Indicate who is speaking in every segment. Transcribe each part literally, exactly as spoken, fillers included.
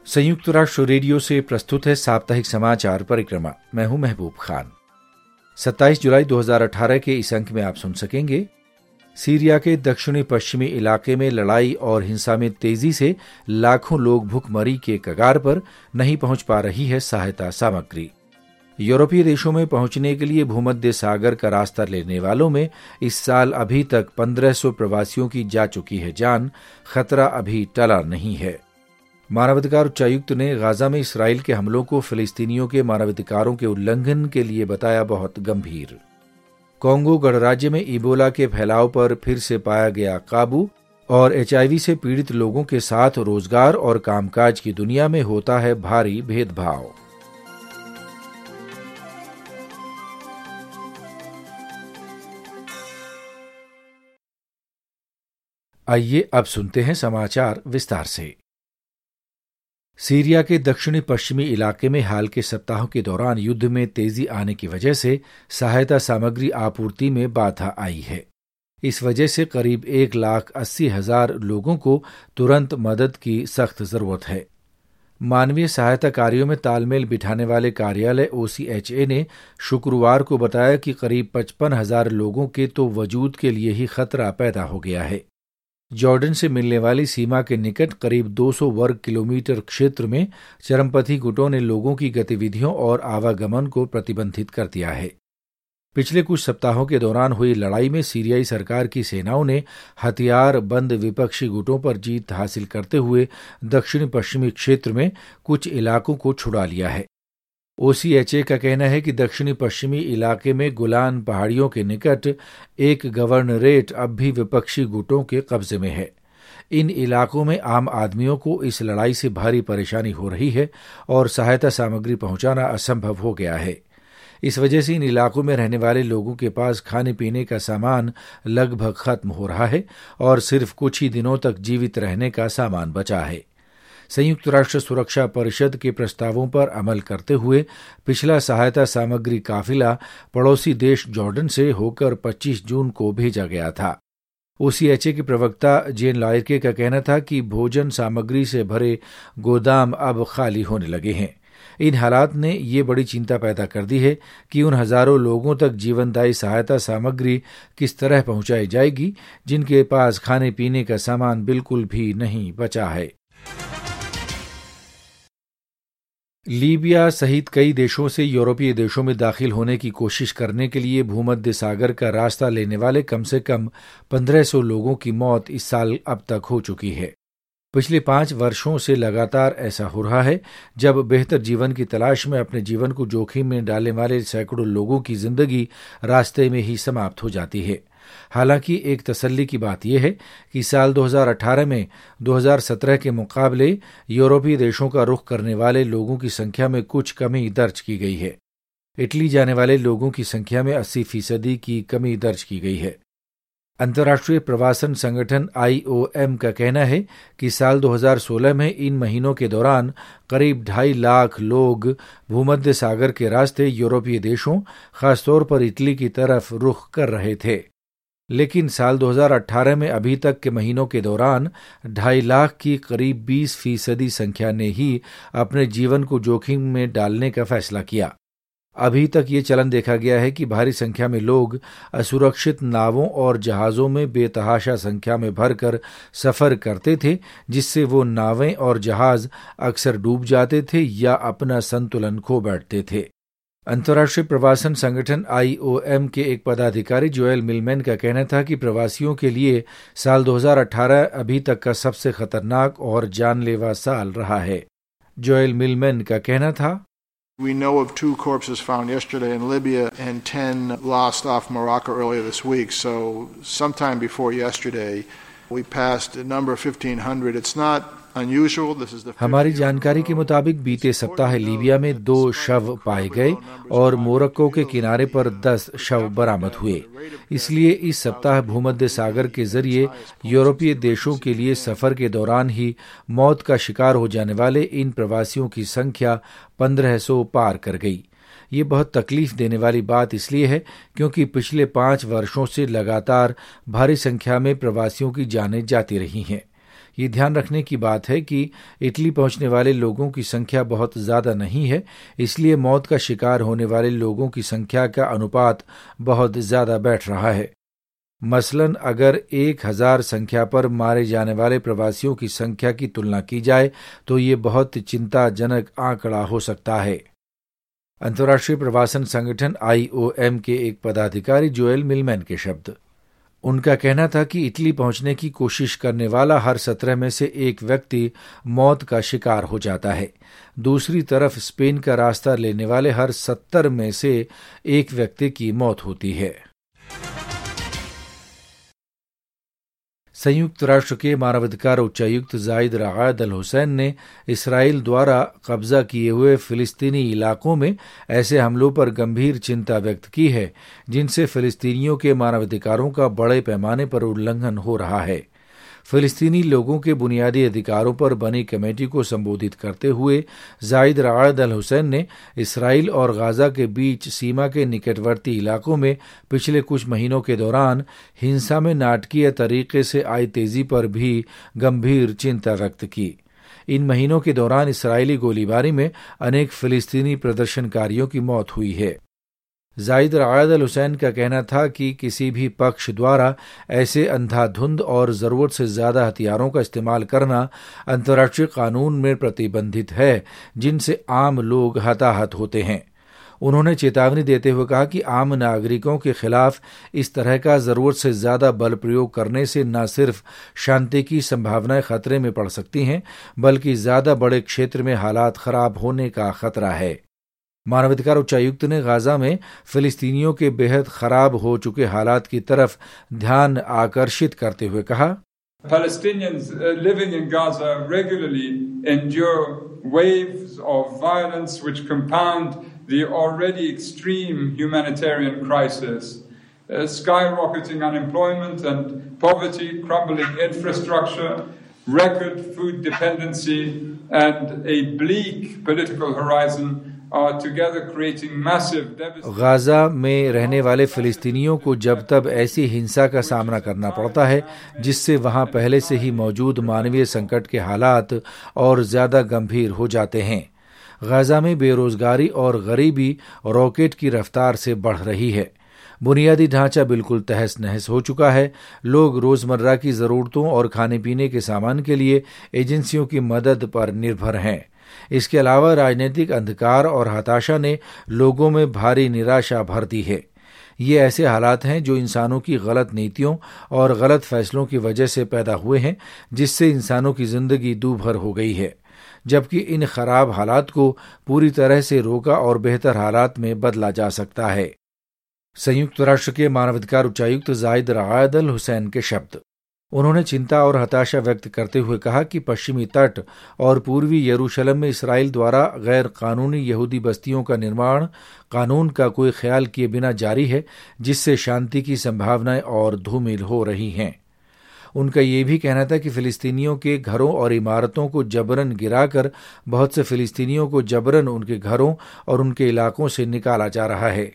Speaker 1: संयुक्त राष्ट्र रेडियो से प्रस्तुत है साप्ताहिक समाचार परिक्रमा। मैं हूं महबूब खान। सत्ताईस जुलाई दो हज़ार अठारह के इस अंक में आप सुन सकेंगे, सीरिया के दक्षिणी पश्चिमी इलाके में लड़ाई और हिंसा में तेजी से लाखों लोग भूखमरी के कगार पर, नहीं पहुंच पा रही है सहायता सामग्री। यूरोपीय देशों में पहुंचने के लिए भूमध्य सागर का रास्ता लेने वालों में इस साल अभी तक पंद्रह सौ प्रवासियों की जा चुकी है जान। खतरा अभी टला नहीं है। मानवाधिकार उच्चायुक्त ने गाजा में इसराइल के हमलों को फिलिस्तीनियों के मानवाधिकारों के उल्लंघन के लिए बताया बहुत गंभीर। कोंगो गणराज्य में इबोला के फैलाव पर फिर से पाया गया काबू, और एचआईवी से पीड़ित लोगों के साथ रोजगार और कामकाज की दुनिया में होता है भारी भेदभाव। आइए अब सुनते हैं समाचार विस्तार से। सीरिया के दक्षिणी पश्चिमी इलाके में हाल के सप्ताहों के दौरान युद्ध में तेजी आने की वजह से सहायता सामग्री आपूर्ति में बाधा आई है। इस वजह से करीब एक लाख अस्सी हजार लोगों को तुरंत मदद की सख्त जरूरत है। मानवीय सहायता कार्यों में तालमेल बिठाने वाले कार्यालय ओ सी एच ए ने शुक्रवार को बताया कि करीब पचपन हजार लोगों के तो वजूद के लिए ही खतरा पैदा हो गया है। जॉर्डन से मिलने वाली सीमा के निकट करीब दो सौ वर्ग किलोमीटर क्षेत्र में चरमपंथी गुटों ने लोगों की गतिविधियों और आवागमन को प्रतिबंधित कर दिया है। पिछले कुछ सप्ताहों के दौरान हुई लड़ाई में सीरियाई सरकार की सेनाओं ने हथियार बंद विपक्षी गुटों पर जीत हासिल करते हुए दक्षिण पश्चिमी क्षेत्र में कुछ इलाकों को छुड़ा लिया है। ओ सी एच ए का कहना है कि दक्षिणी पश्चिमी इलाके में गोलान पहाड़ियों के निकट एक गवर्नरेट अब भी विपक्षी गुटों के कब्जे में है। इन इलाकों में आम आदमियों को इस लड़ाई से भारी परेशानी हो रही है और सहायता सामग्री पहुंचाना असंभव हो गया है। इस वजह से इन इलाकों में रहने वाले लोगों के पास खाने पीने का सामान लगभग खत्म हो रहा है और सिर्फ कुछ ही दिनों तक जीवित रहने का सामान बचा है। संयुक्त राष्ट्र सुरक्षा परिषद के प्रस्तावों पर अमल करते हुए पिछला सहायता सामग्री काफिला पड़ोसी देश जॉर्डन से होकर पच्चीस जून को भेजा गया था। ओ सी एच ए के प्रवक्ता जेन लायर्के का कहना था कि भोजन सामग्री से भरे गोदाम अब खाली होने लगे हैं। इन हालात ने ये बड़ी चिंता पैदा कर दी है कि उन हजारों लोगों तक जीवनदायी सहायता सामग्री किस तरह पहुंचाई जाएगी जिनके पास खाने पीने का सामान बिल्कुल भी नहीं बचा है। लीबिया सहित कई देशों से यूरोपीय देशों में दाखिल होने की कोशिश करने के लिए भूमध्य सागर का रास्ता लेने वाले कम से कम पंद्रह सौ लोगों की मौत इस साल अब तक हो चुकी है। पिछले पांच वर्षों से लगातार ऐसा हो रहा है, जब बेहतर जीवन की तलाश में अपने जीवन को जोखिम में डालने वाले सैकड़ों लोगों की जिंदगी रास्ते में ही समाप्त हो जाती है। हालांकि एक तसल्ली की बात यह है कि साल दो हज़ार अठारह में दो हज़ार सत्रह के मुकाबले यूरोपीय देशों का रुख करने वाले लोगों की संख्या में कुछ कमी दर्ज की गई है। इटली जाने वाले लोगों की संख्या में अस्सी फीसदी की कमी दर्ज की गई है। अंतर्राष्ट्रीय प्रवासन संगठन आई ओ एम का कहना है कि साल दो हज़ार सोलह में इन महीनों के दौरान करीब ढाई लाख लोग भूमध्य सागर के रास्ते यूरोपीय देशों, खासतौर पर इटली की तरफ रुख कर रहे थे। लेकिन साल दो हज़ार अठारह में अभी तक के महीनों के दौरान ढाई लाख की करीब बीस फीसदी संख्या ने ही अपने जीवन को जोखिम में डालने का फैसला किया। अभी तक ये चलन देखा गया है कि भारी संख्या में लोग असुरक्षित नावों और जहाज़ों में बेतहाशा संख्या में भरकर सफ़र करते थे, जिससे वो नावें और जहाज़ अक्सर डूब जाते थे या अपना संतुलन खो बैठते थे। अंतर्राष्ट्रीय प्रवासन संगठन आई ओ एम के एक पदाधिकारी जोएल मिलमैन का कहना था कि प्रवासियों के लिए साल दो हज़ार अठारह अभी तक का सबसे खतरनाक और जानलेवा साल रहा है। जोएल मिलमैन का कहना था,
Speaker 2: We know of two corpses found yesterday in Libya and ten lost off Morocco earlier this week. So sometime before yesterday, we passed a number of fifteen hundred. It's not unusual. This is the
Speaker 1: हमारी जानकारी के मुताबिक बीते सप्ताह Libya में दो शव पाए गए और मोरक्को के किनारे पर दस शव बरामद हुए। इसलिए इस सप्ताह भूमध्य सागर के जरिए यूरोपीय देशों के लिए सफर के दौरान ही मौत का शिकार हो जाने वाले इन प्रवासियों की संख्या पंद्रह सौ पार कर गई। ये बहुत तकलीफ देने वाली बात इसलिए है क्योंकि पिछले पांच वर्षों से लगातार भारी संख्या में प्रवासियों की जानें जाती रही हैं। ये ध्यान रखने की बात है कि इटली पहुंचने वाले लोगों की संख्या बहुत ज़्यादा नहीं है, इसलिए मौत का शिकार होने वाले लोगों की संख्या का अनुपात बहुत ज़्यादा बैठ रहा है। मसलन अगर एक हजार संख्या पर मारे जाने वाले प्रवासियों की संख्या की तुलना की जाए तो ये बहुत चिंताजनक आंकड़ा हो सकता है। अंतर्राष्ट्रीय प्रवासन संगठन आई ओ एम के एक पदाधिकारी जोएल मिलमैन के शब्द। उनका कहना था कि इटली पहुंचने की कोशिश करने वाला हर सत्रह में से एक व्यक्ति मौत का शिकार हो जाता है। दूसरी तरफ स्पेन का रास्ता लेने वाले हर सत्तर में से एक व्यक्ति की मौत होती है। संयुक्त राष्ट्र के मानवाधिकार उच्चायुक्त जाहिद रआद अल हुसैन ने इसराइल द्वारा कब्जा किए हुए फिलिस्तीनी इलाकों में ऐसे हमलों पर गंभीर चिंता व्यक्त की है जिनसे फिलिस्तीनियों के मानवाधिकारों का बड़े पैमाने पर उल्लंघन हो रहा है। फिलिस्तीनी लोगों के बुनियादी अधिकारों पर बनी कमेटी को संबोधित करते हुए जाहिद रआद अल हुसैन ने इसराइल और गाजा के बीच सीमा के निकटवर्ती इलाकों में पिछले कुछ महीनों के दौरान हिंसा में नाटकीय तरीके से आई तेजी पर भी गंभीर चिंता व्यक्त की। इन महीनों के दौरान इसराइली गोलीबारी में अनेक फिलिस्तीनी प्रदर्शनकारियों की मौत हुई है। जाहिद रआद अल हुसैन का कहना था कि किसी भी पक्ष द्वारा ऐसे अंधाधुंध और ज़रूरत से ज़्यादा हथियारों का इस्तेमाल करना अंतर्राष्ट्रीय कानून में प्रतिबंधित है जिनसे आम लोग हताहत होते हैं। उन्होंने चेतावनी देते हुए कहा कि आम नागरिकों के खिलाफ इस तरह का ज़रूरत से ज़्यादा बल प्रयोग करने से न सिर्फ शांति की संभावनाएं खतरे में पड़ सकती हैं बल्कि ज़्यादा बड़े क्षेत्र में हालात खराब होने का खतरा है। मानवाधिकार उच्चायुक्त ने गाजा में फिलिस्तीनियों के बेहद खराब हो चुके हालात की तरफ ध्यान आकर्षित करते हुए कहा,
Speaker 3: Palestinians living in Gaza regularly endure waves of violence which compound the already extreme humanitarian crisis. Uh, skyrocketing unemployment and poverty, crumbling infrastructure, record food dependency, and a bleak political horizon
Speaker 1: Gaza में रहने वाले फिलिस्तीनियों को जब तब ऐसी हिंसा का सामना करना पड़ता है जिससे वहां पहले से ही मौजूद मानवीय संकट के हालात और ज्यादा गंभीर हो जाते हैं। गाजा में बेरोजगारी और गरीबी रॉकेट की रफ्तार से बढ़ रही है। बुनियादी ढांचा बिल्कुल तहस नहस हो चुका है। लोग रोजमर्रा की जरूरतों और खाने पीने के सामान के लिए एजेंसियों की मदद पर निर्भर हैं। इसके अलावा राजनीतिक अंधकार और हताशा ने लोगों में भारी निराशा भर दी है। ये ऐसे हालात हैं जो इंसानों की गलत नीतियों और गलत फैसलों की वजह से पैदा हुए हैं जिससे इंसानों की जिंदगी दूभर हो गई है, जबकि इन खराब हालात को पूरी तरह से रोका और बेहतर हालात में बदला जा सकता है। संयुक्त राष्ट्र के मानवाधिकार उच्चायुक्त जाहिद रआद अल हुसैन के शब्द। उन्होंने चिंता और हताशा व्यक्त करते हुए कहा कि पश्चिमी तट और पूर्वी यरूशलेम में इसराइल द्वारा गैर कानूनी यहूदी बस्तियों का निर्माण कानून का कोई ख्याल किए बिना जारी है जिससे शांति की संभावनाएं और धूमिल हो रही हैं। उनका ये भी कहना था कि फिलिस्तीनियों के घरों और इमारतों को जबरन गिराकर बहुत से फिलिस्तीनियों को जबरन उनके घरों और उनके इलाकों से निकाला जा रहा है।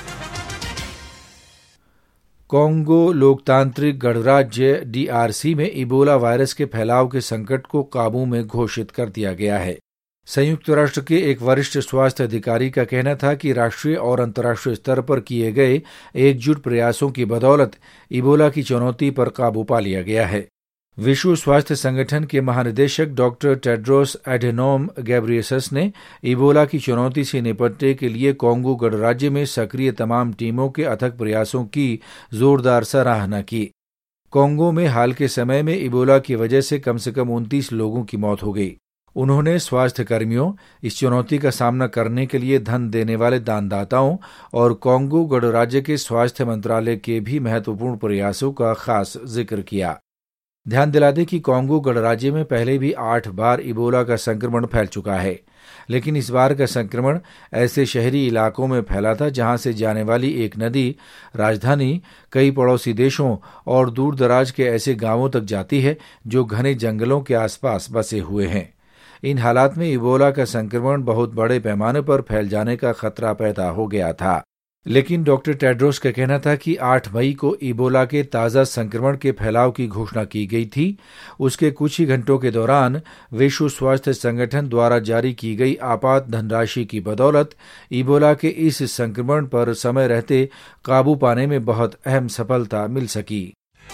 Speaker 1: कॉन्गो लोकतांत्रिक गणराज्य डी आर सी में इबोला वायरस के फैलाव के संकट को काबू में घोषित कर दिया गया है। संयुक्त राष्ट्र के एक वरिष्ठ स्वास्थ्य अधिकारी का कहना था कि राष्ट्रीय और अंतर्राष्ट्रीय स्तर पर किए गए एकजुट प्रयासों की बदौलत इबोला की चुनौती पर काबू पा लिया गया है। विश्व स्वास्थ्य संगठन के महानिदेशक डॉक्टर टेड्रोस एडेनोम गैब्रियसस ने इबोला की चुनौती से निपटने के लिए कॉन्गो गणराज्य में सक्रिय तमाम टीमों के अथक प्रयासों की जोरदार सराहना की। कॉन्गो में हाल के समय में इबोला की वजह से कम से कम उनतीस लोगों की मौत हो गई। उन्होंने स्वास्थ्य कर्मियों, इस चुनौती का सामना करने के लिए धन देने वाले दानदाताओं और कॉन्गो गणराज्य के स्वास्थ्य मंत्रालय के भी महत्वपूर्ण प्रयासों का खास जिक्र किया। ध्यान दिला दें कि कॉन्गो गणराज्य में पहले भी आठ बार इबोला का संक्रमण फैल चुका है, लेकिन इस बार का संक्रमण ऐसे शहरी इलाकों में फैला था जहां से जाने वाली एक नदी राजधानी, कई पड़ोसी देशों और दूर दराज के ऐसे गांवों तक जाती है जो घने जंगलों के आसपास बसे हुए हैं। इन हालात में इबोला का संक्रमण बहुत बड़े पैमाने पर फैल जाने का खतरा पैदा हो गया था। लेकिन डॉक्टर टेड्रोस का कहना था कि आठ मई को इबोला के ताज़ा संक्रमण के फैलाव की घोषणा की गई थी। उसके कुछ ही घंटों के दौरान विश्व स्वास्थ्य संगठन द्वारा जारी की गई आपात धनराशि की बदौलत इबोला के इस संक्रमण पर समय रहते काबू पाने में बहुत अहम सफलता मिल सकी।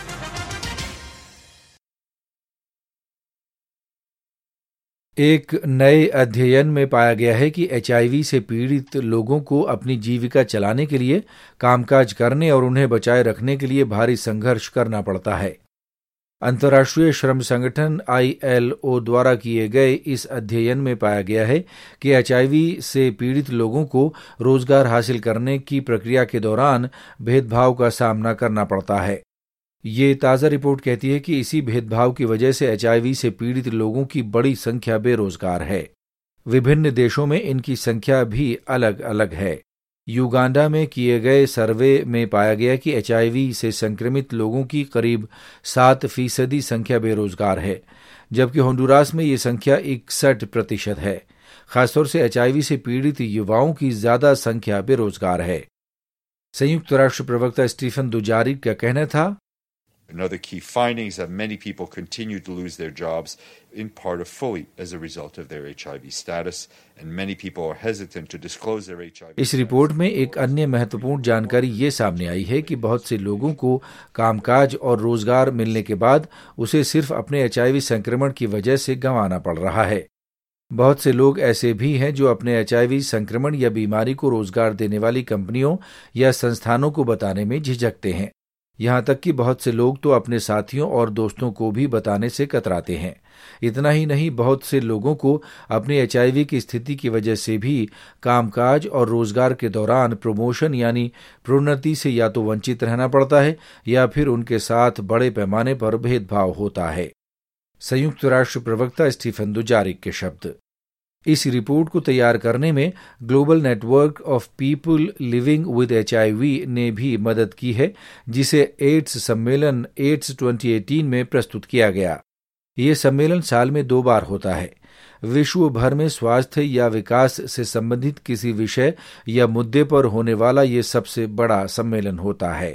Speaker 1: एक नए अध्ययन में पाया गया है कि एचआईवी से पीड़ित लोगों को अपनी जीविका चलाने के लिए, कामकाज करने और उन्हें बचाए रखने के लिए भारी संघर्ष करना पड़ता है। अंतर्राष्ट्रीय श्रम संगठन आई एल ओ द्वारा किए गए इस अध्ययन में पाया गया है कि एचआईवी से पीड़ित लोगों को रोजगार हासिल करने की प्रक्रिया के दौरान भेदभाव का सामना करना पड़ता है। ये ताज़ा रिपोर्ट कहती है कि इसी भेदभाव की वजह से एचआईवी से पीड़ित लोगों की बड़ी संख्या बेरोजगार है। विभिन्न देशों में इनकी संख्या भी अलग अलग है। युगांडा में किए गए सर्वे में पाया गया कि एचआईवी से संक्रमित लोगों की करीब सात फीसदी संख्या बेरोजगार है, जबकि होंडुरास में ये संख्या इकसठ प्रतिशत है। खासतौर से एचआईवी से पीड़ित युवाओं की ज्यादा संख्या बेरोजगार है। संयुक्त राष्ट्र प्रवक्ता स्टीफन दुजारिक का कहना था,
Speaker 4: Another key finding is that many people continue to lose their jobs, in part or fully as a result of their H I V status, and many people are hesitant to disclose their H I V.
Speaker 1: इस report में एक अन्य महत्वपूर्ण जानकारी ये सामने आई है कि बहुत से लोगों को कामकाज और रोजगार मिलने के बाद उसे सिर्फ अपने एचआईवी संक्रमण की वजह से गंवाना पड़ रहा है। बहुत से लोग ऐसे भी हैं जो अपने एचआईवी संक्रमण या बीमारी को रोजगार देने वाली कंपनियों या संस्थानों को बताने में झिझकते हैं। यहाँ तक कि बहुत से लोग तो अपने साथियों और दोस्तों को भी बताने से कतराते हैं। इतना ही नहीं, बहुत से लोगों को अपनी एचआईवी की स्थिति की वजह से भी कामकाज और रोजगार के दौरान प्रमोशन यानी प्रोन्नति से या तो वंचित रहना पड़ता है या फिर उनके साथ बड़े पैमाने पर भेदभाव होता है। संयुक्त राष्ट्र प्रवक्ता स्टीफन दुजारिक के शब्द। इस रिपोर्ट को तैयार करने में global network of people living with HIV ने भी मदद की है, जिसे एड्स सम्मेलन एड्स दो हज़ार अठारह में प्रस्तुत किया गया। ये सम्मेलन साल में दो बार होता है। विश्व भर में स्वास्थ्य या विकास से संबंधित किसी विषय या मुद्दे पर होने वाला ये सबसे बड़ा सम्मेलन होता है।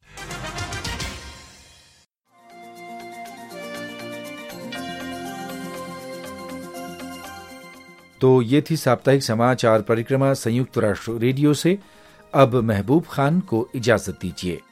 Speaker 1: तो ये थी साप्ताहिक समाचार परिक्रमा संयुक्त राष्ट्र रेडियो से। अब महबूब खान को इजाजत दीजिए।